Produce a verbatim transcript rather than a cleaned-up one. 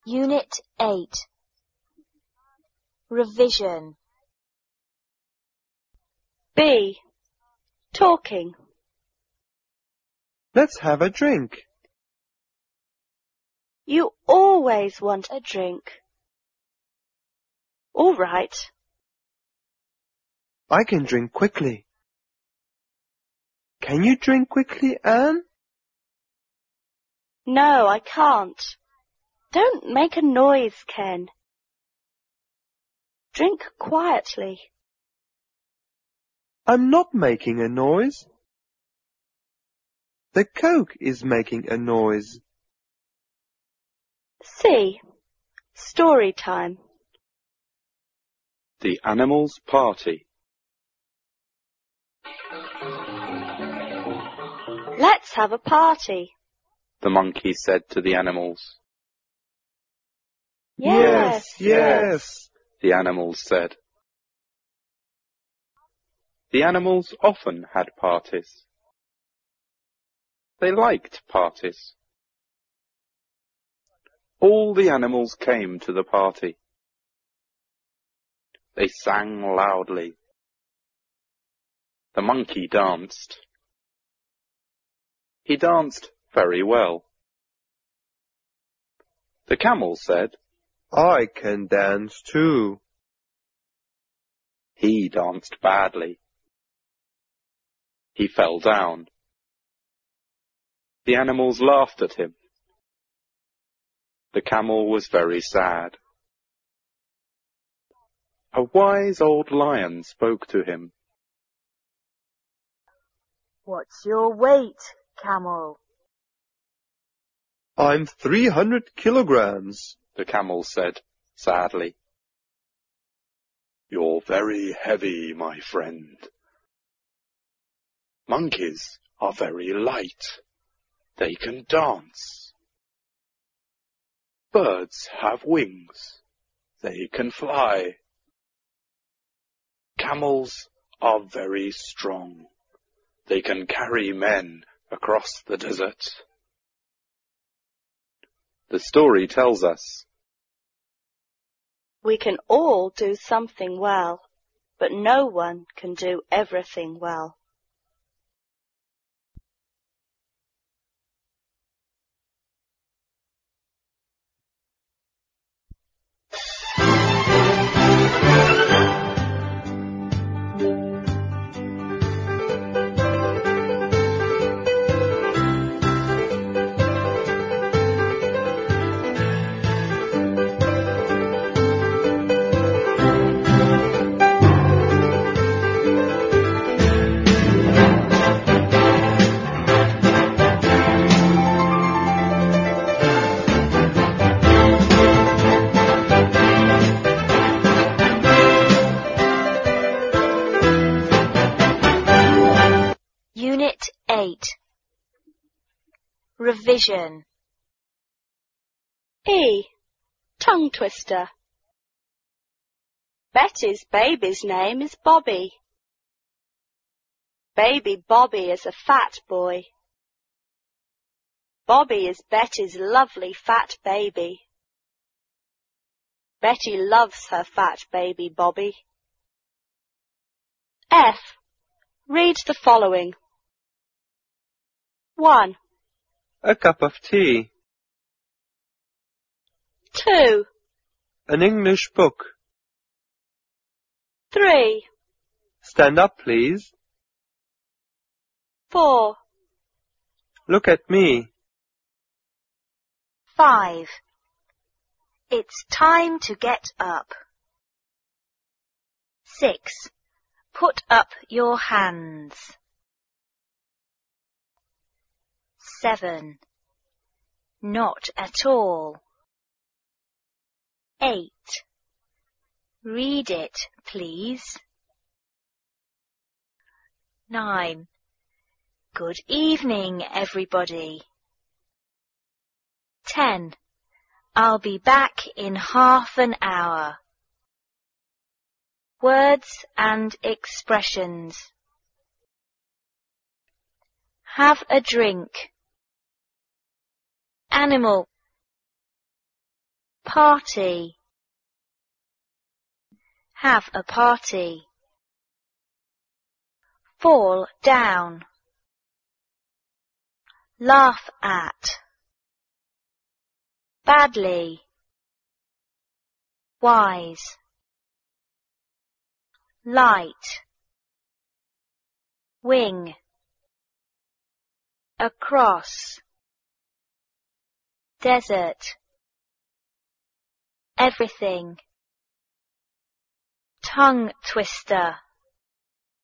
Unit eight. Revision. B. Talking. Let's have a drink. You always want a drink. All right. I can drink quickly. Can you drink quickly, Anne? No, I can't. Don't make a noise, Ken. Drink quietly. I'm not making a noise. The Coke is making a noise. C. Story time. The Animals' Party. Let's have a party, The monkey said to the animals. Yes, yes. The animals said. The animals often had parties. They liked parties. All the animals came to the party. They sang loudly. The monkey danced. He danced very well. The camel said, I can dance too. He danced badly. He fell down. The animals laughed at him. The camel was very sad. A wise old lion spoke to him. What's your weight, camel? I'm three hundred kilograms. The camel said sadly. You're very heavy, my friend. Monkeys are very light. They can dance. Birds have wings. They can fly. Camels are very strong. They can carry men across the desert. The story tells us we can all do something well, but no one can do everything well. Unit eight. Revision. E. Tongue twister. Betty's baby's name is Bobby. Baby Bobby is a fat boy. Bobby is Betty's lovely fat baby. Betty loves her fat baby Bobby. F. Read the following. One. A cup of tea. Two. An English book. Three. Stand up, please. Four. Look at me. Five. It's time to get up. Six. Put up your hands. Seven. Not at all. Eight. Read it, please. Nine. Good evening, everybody. Ten. I'll be back in half an hour. Words and expressions. Have a drink. Animal. Party. Have a party. Fall down. Laugh at. Badly. Wise. Light. Wing. Across. Desert. Everything. Tongue twister.